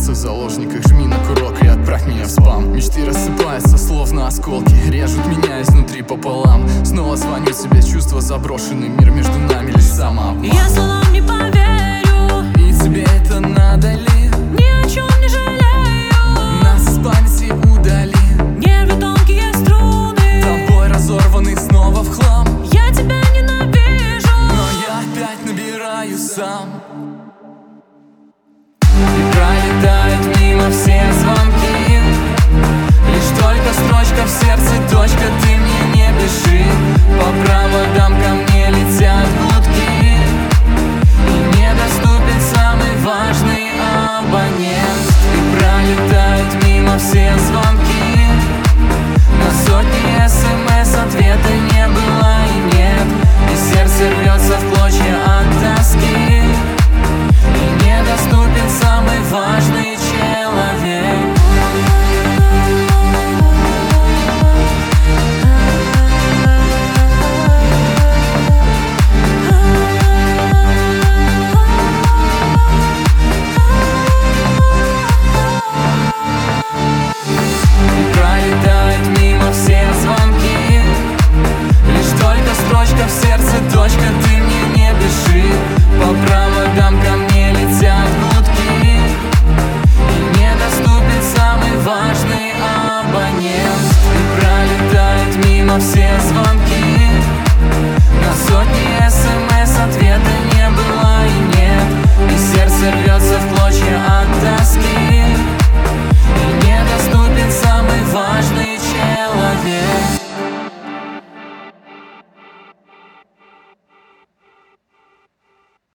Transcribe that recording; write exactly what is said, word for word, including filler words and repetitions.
сердце в заложниках, жми на курок и отправь меня в спам. Мечты рассыпаются словно осколки, режут меня изнутри пополам. Снова звоню тебе, чувство заброшенный, мир между нами лишь самообман. Я словам не поверю, и тебе это надо ли? Ни о чем не жалею, нас из памяти удали. Нервы тонкие струны, тобой разорванный снова в хлам. Я тебя ненавижу, но я опять набираю сам. И пролетают мимо все звонки, лишь только строчка в сердце, точка, ты мне не пиши. По проводам ко мне летят гудки, и недоступен самый важный абонент. И пролетают мимо все звонки, на сотни смс ответа не было и нет. И сердце рвется в клочья от тоски, и недоступен самый важный человек. И пролетают мимо все звонки, лишь только строчка в сердце, точка, ты мне не пиши. По проводам ко мне летят гудки, и недоступен самый важный абонент. И пролетают мимо все звонки,